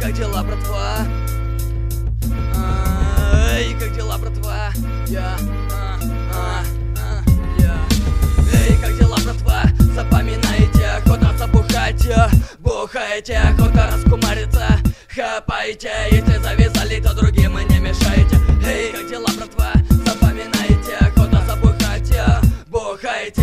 как дела, братва? Эй, как дела, братва? Эй, как дела, братва? Запоминайте, охота забухать, бухайте, охота раскумариться, хапайте. Если завязали, то другим и не мешайте. Эй, как дела, братва? Запоминайте, охота забухать, бухайте.